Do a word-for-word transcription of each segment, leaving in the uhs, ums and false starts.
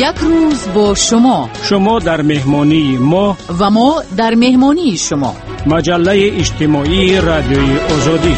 یک روز با شما، شما در مهمانی ما و ما در مهمانی شما. مجله اجتماعی رادیوی آزادی.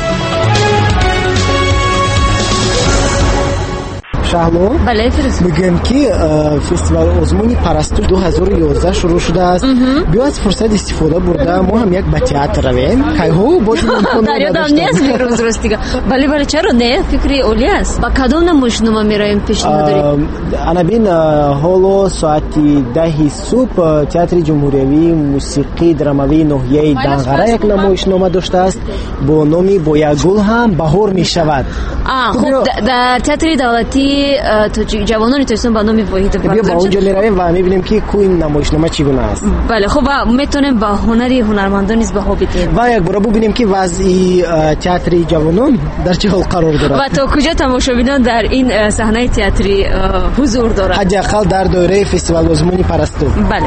شهلا، بله فیروز، میگم که فستیوال آزمون پرستو دو هزار و یازده شروع شده است. بیا از فرصت استفاده برده ما هم یک به تئاتر رویم. کایهو باز ممکن در یادم نیست فیروز راستی. بله بله چرا نه؟ فکری اولی است. با کدوم نمایشنامه میرایم پیشنهاد دارید؟ انا بین حالا ساعت ده صبح تئاتر جمهوریوی موسیقی دراموی ناحیه دنقره یک نمایشنامه داشته است با نامی با یک گل هم بهار میشود. آ خب در تئاتر دولتی تو جوانان توسن با نام واحد بیا با اونجا میرویم و میبینیم که کوی نمایشنامه چگونه است. بله خب میتونیم با هنری هنرمندان نیز بها بدیم و یک بار ببینیم که وضع تئاتر جوانان در چه حال قرار دارد و تا کجا تماشاگران در این صحنه تئاتری حضور دارند، حداقل در دوره فستیوال آزمون پرستو. بله.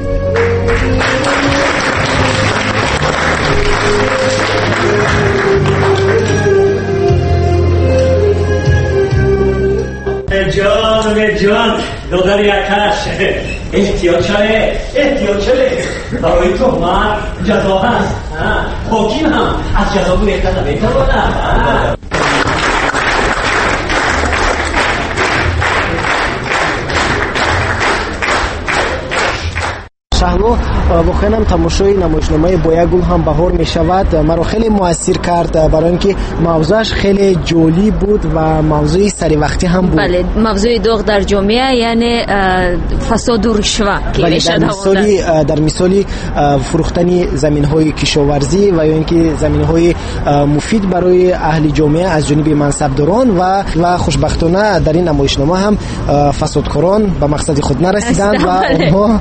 جان جان دادر یکش احتیاط چه احتیاط چه برای تو مرد جزا هست. حاکم هم از جزا بود احتیاط نمی‌کنه. شهلا واقعا هم تماشای نمایشنامه با یک گل هم بهار می شود مرا خیلی مؤثر کرد، برای اینکه موضوعش خیلی جولی بود و موضوع سری وقتی هم بود. بله، موضوع دوغ در جامعه یعنی فساد و رشوه که بله، در مثالی در مثالی فروختن زمین های کشاورزی و یا اینکه زمین های مفید برای اهل جامعه از جانب منصبداران و و خوشبختانه در این نمایشنامه هم فسادکاران به مقصد خود نرسیدند و آنها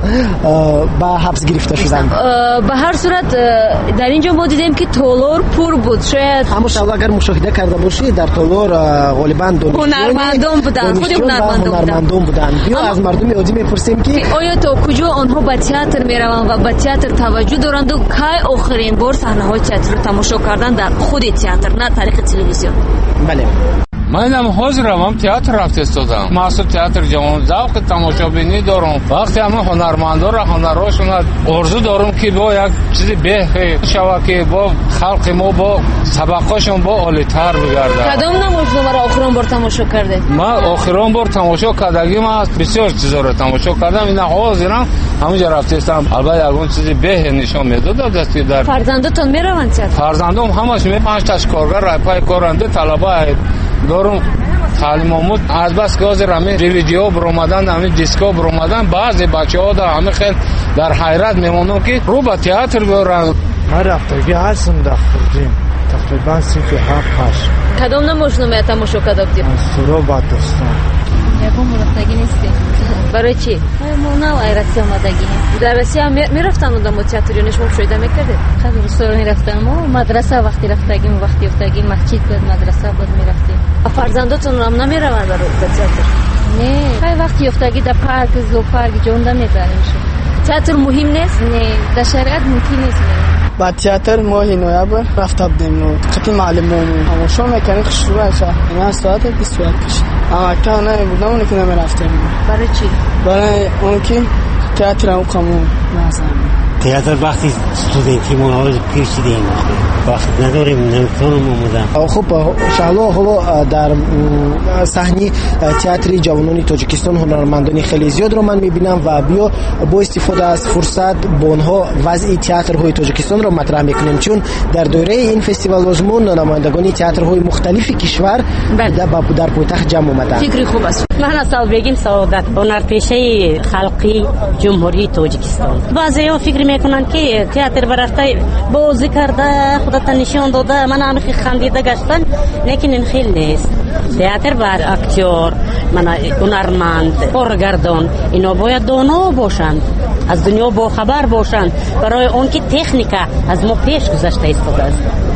به حبس گرفته شدند. به هر صورت در اینجا ما دیدیم که تالار پر بود. شاید اما شما اگر مشاهده کرده باشید در تالار غالبا هنرمندان بودند، خود هنرمندان بودند. بیا از مردم عادی میپرسیم که آیا تا کجا آنها به تئاتر میروند و به تئاتر توجه دارند و کی آخرین بار صحنه های تئاتر رو تماشا کردن در خود تئاتر، نه طریق تلویزیون؟ بله، منم حاضرم هم تئاتر رفت استادم. محصول تئاتر جوان ذوق تماشابینی دارم. وقتی همه هنرمندا را هنراشون آرزو دارم که با یک چیزی بهتر شود که با خلق ما با طبقه‌شون با عالی‌تر بگرده. کدام نمایشنامه را آخرین بار تماشا کردید؟ من آخرین بار تماشا کردگیم است بسیار چیزا را تماشا کردم. اینا حاضرم همونجا رفتم. البته اون چیزی به نشان میداد دستی در فرزندتون میروند تئاتر؟ فرزندم همش می پنج تا کارگر رای پای کارنده طلبه دارم تعلیم آموز از بس که حاضر همه ویدیو برآمدن، همه دیسکو برآمدن، بعضی بچه‌ها در همه خیلی در حیرت میمونن که رو به تئاتر بیارن. من رفتگی هستم در خودیم تقریبا سی و هفت هشت. کدام نمایشنامه تماشا کردید؟ سرو با دوستان. یکم رفتگی نیستی؟ برای چی؟ ما نه ایرانی آمدگی. در روسیه میرفتن اونجا ما تئاتر نشون شده میکردید؟ خیلی رستوران میرفتم و مدرسه وقتی رفتگیم وقتی افتگیم مسجد بود مدرسه بود میرفتیم. فرزنداتون هم نمیروند در تئاتر؟ نه، خیلی وقتی افتگی در پارک زو پارک جونده میبریم. تئاتر مهم نیست؟ نه، در شریعت ممکن نیست. با تئاتر ماه نوامبر رفتم دیم خیلی معلومه اما شما میکنید شروع شد من ساعت بیست پیش اما تا نه بودم اون که نمیرفتم. برای چی؟ برای اون که تئاتر هم کامون نازم تئاتر وقتی استودنتی ما پیش دیدیم وقت نداریم نمیتونم اومدم. خب شهلا حالا در صحنه تئاتر جوانان تاجیکستان هنرمندان خیلی زیاد رو من میبینم و بیا با استفاده از فرصت با اونها وضع تئاترهای تاجیکستان رو مطرح میکنیم، چون در دوره این فستیوال آزمون نمایندگان تئاترهای مختلف کشور در پایتخت جمع اومدن. فکری خوب است. من اصل بگیم سعادت هنرپیشه خلقی جمهوری تاجیکستان. بعضیا فکر میکنن که تئاتر برفته بازی کرده خودت نشون داده من هم خندیده گشتن، لیکن این خیلی نیست. تئاتر بر اکتور من هنرمند کارگردان اینا باید دانا باشند، از دنیا با خبر باشند، برای اون که تکنیک از ما پیش گذشته ایستاده است.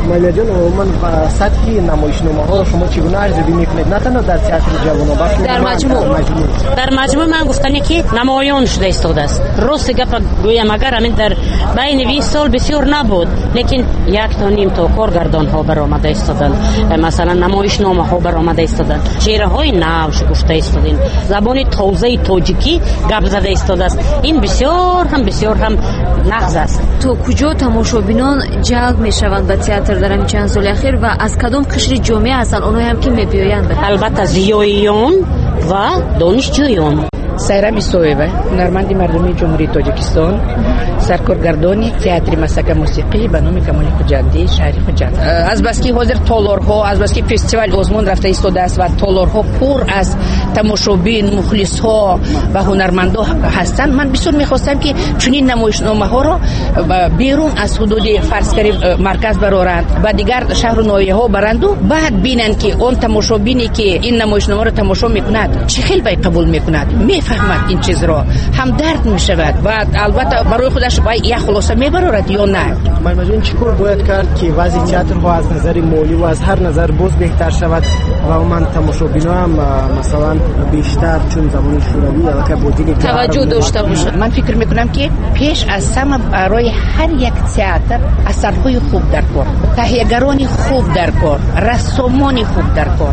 مایلا جان عموما سطح نمایشنامه ها رو شما چگونه ارزیابی میکنید نه تنها در تئاتر جوان بلکه در مجموع در مجموع من گفتنی که نمایان شده ایستاده است. راست گپ گویم اگر همین در بین بیست سال بسیار نبود لیکن یک تا نیم تا کارگردان ها برآمده ایستادند، مثلا نمایشنامه ها برآمده ایستادند، چهره های نو شکفته ایستادند، زبان تازه تاجیکی گپ زده ایستاده است. این بسیار هم بسیار هم نغز است. تو کجا تماشابینان جلب میشوند به تئاتر در این چند سال اخیر و از کدام قشر جامعه هستند اونایی هم که میبیایند؟ البته زیاییان و دانشجویان. سایرام ایسویوه هنرمند مردمی جمهوری تاجیکستان، سرکارگردانی تئاتر مسک موسیقی به نام کمال خوجندی شهر خوجند. از بس که حاضر تالارها از بس که فستیوال آزمون رفته ایستاده است و تالارها پر از تماشابین مخلصها و هنرمندا هستند، من بسیار میخواستم که چنین نمایشنامه ها را بیرون از حدود فرض کنیم مرکز برارند و دیگر شهر و ناحیه ها برند و بعد بینند که اون تماشابینی که این نمایشنامه را تماشا میکند چه خیلی بای قبول میکند، میفهمد این چیز را، هم درد میشود و البته برای خودش باید یک خلاصه میبرد یا نه. مجموعاً چیکار باید کرد که وضع تئاتر ها از نظر مالی و از هر نظر باز بهتر شود و من تماشابینا هم مثلا بیشتر چون زمان شوروی البته بودین توجه داشته باشه؟ من فکر میکنم که پیش از همه برای هر یک تئاتر اثرهای خوب در کار، تهیه‌گرانی خوب در کار، رسامانی خوب در کار،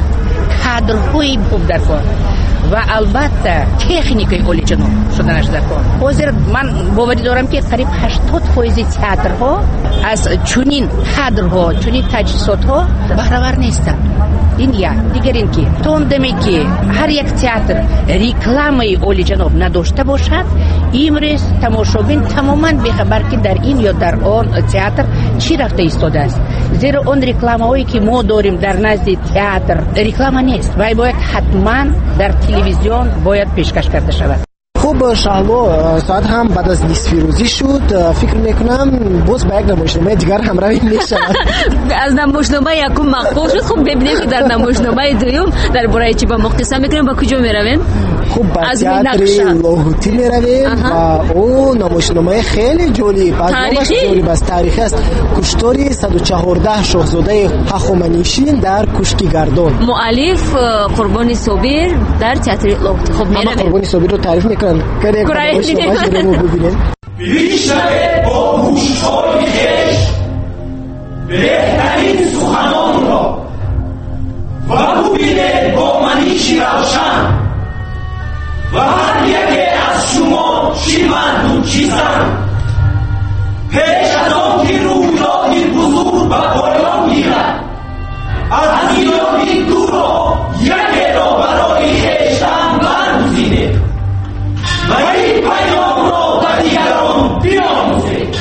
کادرهای خوب در کار و البته تکنیکای عالی جناب شدنش در کار. حاضر من باوری دارم که قریب هشتاد درصد تئاترها از چنین کادرها چنین تجهیزاتها بهره‌ور نیستند. این یک دیگر این که توندمی که هر یک تئاتر رکلامای عالی جناب نداشته باشد، امروز تماشابین تماما بی‌خبر که در این یا در آن تئاتر چی رفته ایستاده است، زیرا اون رکلامهایی که ما داریم در نزد تئاتر رکلام نیست و باید حتما در تلویزیون باید پیشکش کرده شود. خب شهلا ساعت هم بعد از نصف روزی شد، فکر میکنم باز به یک نمایشنامه دیگر همراهی میشود. از نمایشنامه یکم مقبول شد. خب ببینیم که در نمایشنامه دوم درباره چی با ما قصه میکنیم. با کجا میرویم؟ خب با تئاتر لاهوتی میرویم و او نمایشنامه خیلی جالب تاریخی بس تاریخی است. کشتاری صد و چهارده شاهزاده هخامنشیان در کشکی گردان. مؤلف قربانی صابر در تئاتر لاهوتی. خب میرویم. قربانی صابر رو تعریف میکنن. کریم نمایشنامه رو ببینیم. بیشتر با گوش‌های خویش بهترین سخنان را و ببینه با منیشی روشن و هر یک از شما چی مردم چیزن پیش از آن که رویدادی بزرگ به پایان گیرد از ایرانی دو را یک را برای خویشتن برگزینید و این پیام را به دیگران بیاموزید.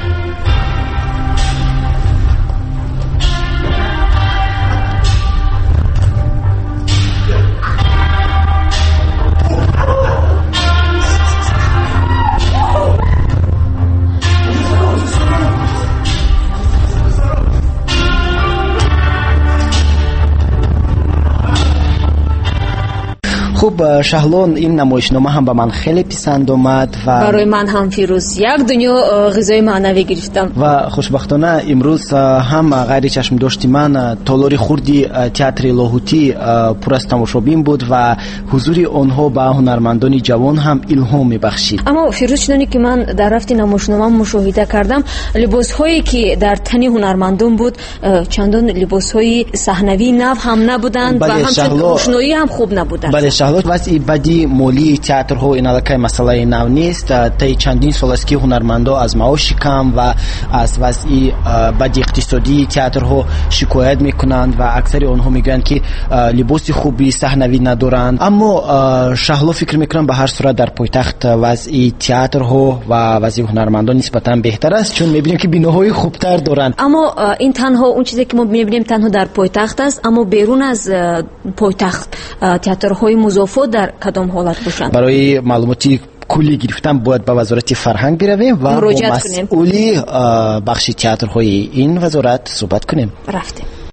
خب شهلان این نمایشنامه هم به من خیلی پسند اومد و برای من هم فیروز یک دنیا غذای معنوی گرفتم و خوشبختانه امروز هم غیر چشم داشتی من تالاری خوردی تئاتر لاهوتی پر از تماشابین بود و حضور آنها به هنرمندان جوان هم الهام میبخشید. اما فیروز چنانی که من در رفت نمایشنامه مشاهده کردم، لباس هایی که در تن هنرمندان بود چندان لباس های صحنوی نو هم نبودند و همچنین روشنایی هم خوب نبودند. بله شهلا وضع بدی مالی تئاترها این الکه مسئله نو نیست. تا چندین سال است که هنرمندا از معاش کم و از وضع بدی اقتصادی تئاترها شکایت میکنند و اکثر آنها میگویند که لباس خوبی صحنوی ندارند. اما شهلا فکر میکنم به هر صورت در پایتخت وضع تئاترها و وضع هنرمندان نسبتا بهتر است، چون میبینیم که بیناهای خوبتر دارند. اما این تنها اون چیزی که ما میبینیم تنها در پایتخت است، اما بیرون از پایتخت تئاترهای مضافات در کدام حالت باشند؟ برای معلوماتی کلی گرفتن باید به وزارت فرهنگ برویم و با مسئولی بخش تئاترهای این وزارت صحبت کنیم. رفتیم.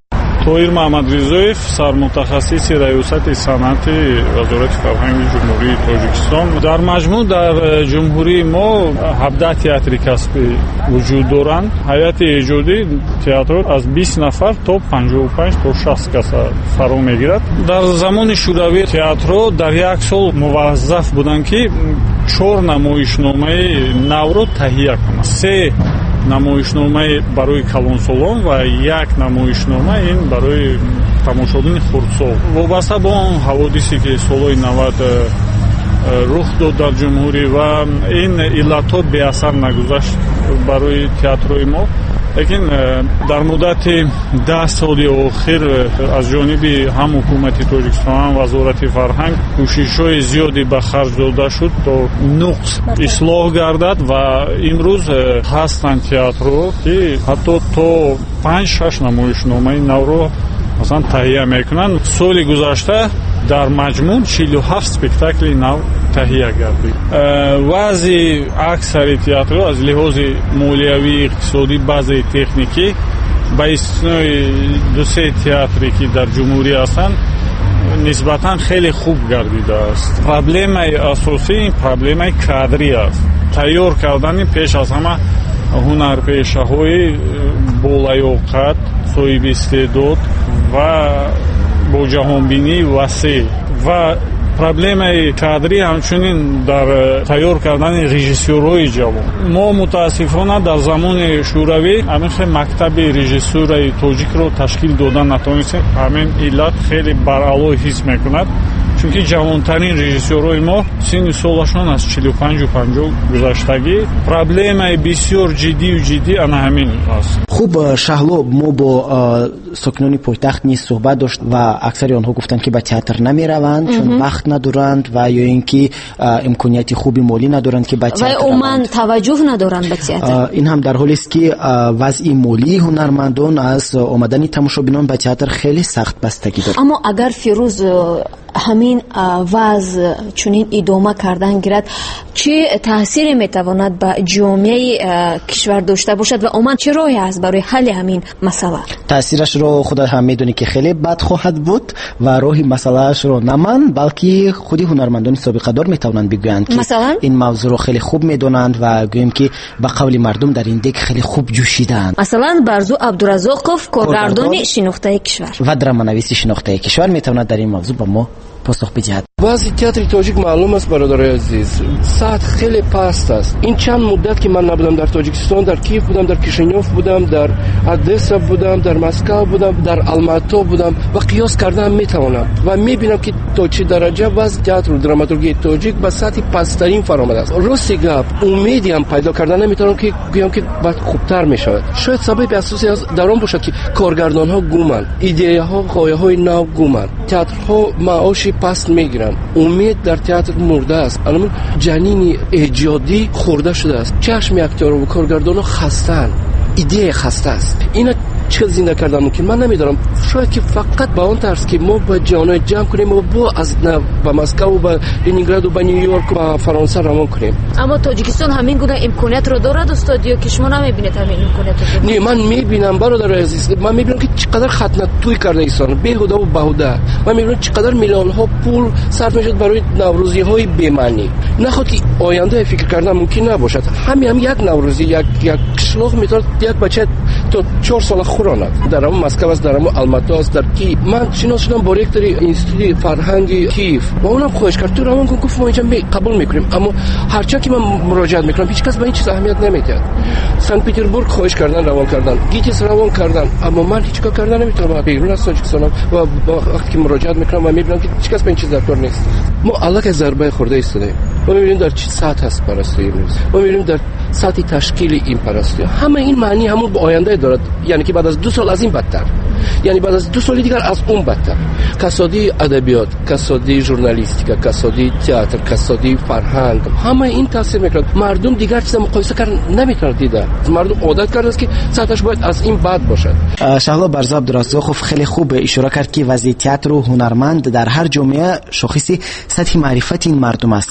طاهر محمدرضоев сармутахассиси раёсати санъати вазорати фарҳанги ҷумҳурии тоҷикистон. дар маҷмӯъ дар ҷумҳурии мо ҳабдаҳ театри касбӣ вуҷуд доранд. ҳайати эҷодӣ театр аз бист нафар то панҷоҳу панҷ то шаст каса фаро мегирад. дар замони шӯравӣ театрҳо дар як сол муваззаф буданд ки чор намоишномаи навро таҳия кунанд. се намоишномаи барои калонсолон ва як намоишнома ин барои тамошобини хурдсол. вобаста бо он ҳаводисе ки солҳои навад рух дод дар ҷумҳурӣ ва ин иллатҳо беасар нагузашт барои театрҳои мо, лекин дар муддати даҳ соли охир аз ҷониби ҳам ҳукумати тоҷикистон ҳам вазорати фарҳанг кӯшишҳои зиёде ба харҷ дода шуд то нуқс ислоҳ гардад ва имрӯз ҳастанд театрҳо ки ҳатто то панҷ шаш намоишномаи навро масалан таҳия мекунанд. соли гузашта дар маҷмӯъ чилу ҳафт спектакли нав таҳия гардид. вазъи аксари театрҳо аз лиҳози молиявӣ, иқтисодӣ, баъзе техникӣ ба истиснои дусе театре ки дар ҷумҳурӣ ҳастанд нисбатан хеле хуб гардидааст. проблемаи асосӣ ин проблемаи кадрӣ аст. тайёр кардани пеш аз ҳама ҳунарпешаҳои болаёқат, соҳиби истеъдод ва бо ҷаҳонбинии васеъ ва проблемаи кадрӣ ҳамчунин дар тайёр кардани режиссёрҳои ҷавон. мо мутаассифона дар замони шӯравӣ ҳамин мактаби режиссураи тоҷикро ташкил дода натонистем. ҳамин иллат хеле баръало ҳис мекунад, чунки ҷавонтарин режиссёрҳои мо синни солашон аз чилу панҷу панҷоҳ гузаштагӣ. проблемаи бисёр ҷиддию ҷиддӣ ана ҳамин аст. хуб шаҳло, мо бо сокинони пойтахт низ суҳбат дошт ва аксари онҳо гуфтанд ки ба театр намераванд чун вақт надоранд ва ё ин ки имконияти хуби молӣ надоранд ки ба театр ва умуман таваҷҷӯҳ надоранд ба театр. ин ҳам дар ҳолест ки вазъи молии ҳунармандон аз омадани тамошобинон ба театр хеле сахт бастагӣ дорад. аммо агар фирӯз ҳамин ваз чунин идома кардан гирад, чӣ таъсире метавонад ба ҷомеаи кишвар дошта бошад ва умуман чӣ роҳе аст барои ҳалли ҳамин масъала? таъсирашро худат ҳам медонӣ ки хеле бад хоҳад буд ва роҳи масъалаашро на ман балки худи ҳунармандони собиқадор метавонанд бигӯянд ки масалан ин мавзӯъро хеле хуб медонанд ва гӯем ки ба қавли мардум дар ин дек хеле хуб ҷӯшидаанд. масалан барзу абдуразоқов, коргардони шинохтаи кишвар ва драманависи шинохтаи кишвар метавонад дар ин мавзӯъ ба мо посох бидиҳад. баъзи театри тоҷик маълум аст бародари азиз, сатҳ хеле паст аст. ин чанд муддат ки ман набудам дар тоҷикистон, дар Киев будам, дар Кишинёв будам, дар Одесса будам, дар Москва будам, дар Алмато будам ва қиёс кардан метавонам ва мебинам ки то чӣ дараҷа вазъи театру драматургияи тоҷик ба сатҳи пасттарин фаромадааст. рости гап умеди ҳам пайдо кардан наметавонам ки гӯям ки баъд хубтар мешавад. шояд сабаби асосӣ дар он бошад ки коргардонҳо гуманд, идеяҳо, ғояҳои нав гуманд, театрҳо маоши паст мегиранд. умед дар театр мурдааст. алан ҷанини эҷодӣ хӯрда шудааст. чашми актёру коргардонҳо хастаанд, идея хастааст. ина چه زنده کردن ممکن من نمیدونم. شاید که فقط با اون طرز که ما با جامعه جمع کنیم و با از با مسکو و با لنینگراد و با نیویورک و با فرانسه روان کنیم. اما تاجیکستان همین گونه امکانات رو دارد استادیو که شما نمیبینید همین امکانات رو؟ نه من میبینم برادر عزیز، من میبینم که چقدر ختنه توی کرده ایسان بیهوده و بهوده. من میبینم چقدر میلیون ها پول صرف میشد برای نوروزی های بی‌معنی. نخواد که آینده فکر کردن ممکن نباشد. همین هم یک نوروزی یک یک شلوغ میتونه یک بچه تا چهار سال خوراند. در اون مسکو است، در اون آلماتا است، در کیف. من شناس شدم با رکتور انستیتوت فرهنگی کیف. با اونم خواهش کرد تو روان کن گفت ما اینجا قبول میکنیم. اما هرچند که من مراجعت میکنم هیچ کس به این چیز اهمیت نمیده. سن پترزبورگ خواهش کردن روان کردن، گیتیس روان کردن، اما من هیچ کار کردن نمیتونم. بیرون از تاجیکستان و وقتی که مراجعت میکنم و میبینم که هیچ کس به این چیز در کار نیست. ما الک ضربه خورده ایستادیم. ما میبینیم در چه سطح هست پرستویی امروز. ما میبینیم در سطح تشکیل این پرستویی. همه این معنی همون به آینده دارد. یعنی که بعد از دو سال از این بدتر. یعنی بعد از دو سال دیگر از اون بدتر. کسادی ادبیات، کسادی ژورنالیستیک، کسادی تئاتر، کسادی فرهنگ، همه این تاثیر میکنه. مردم دیگر چیز مقایسه کردن نمیتونه دیده. مردم عادت کرده است که سطحش باید از این بد باشد. شهلا برزا عبدالرزاقوف خیلی خوب اشاره کرد که وضعیت تئاتر و هنرمند در هر جامعه شاخص سطح معرفت این مردم است و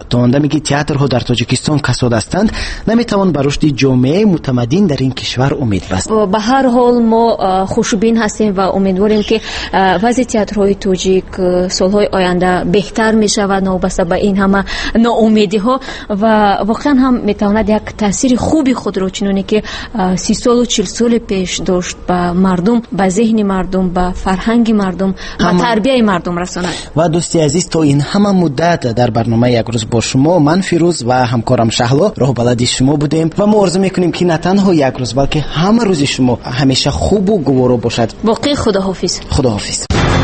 تا آنده میگی تئاترها در تاجیکستان کساد هستند، نمیتوان به رشد جامعه متمدن در این کشور امید بست. به هر حال ما خوشبین هستیم و امیدواریم که وضع تئاترهای تاجیک سالهای آینده بهتر میشود نوبسته به این همه ناامیدی ها و واقعا هم میتواند یک تاثیر خوبی خود را چنانی که سی سال و چل سال پیش داشت به مردم، به ذهن مردم، به فرهنگ مردم، به تربیت مردم رساند. و دوستی عزیز، تا این همه مدت در برنامه یک روز با شما من فیروز و همکارم شهلا راه بلدی شما بودیم و ما آرزو میکنیم که نه تنها یک روز بلکه همه روز شما همیشه خوب و گوارا باشد. واقعی خداحافظ. خداحافظ.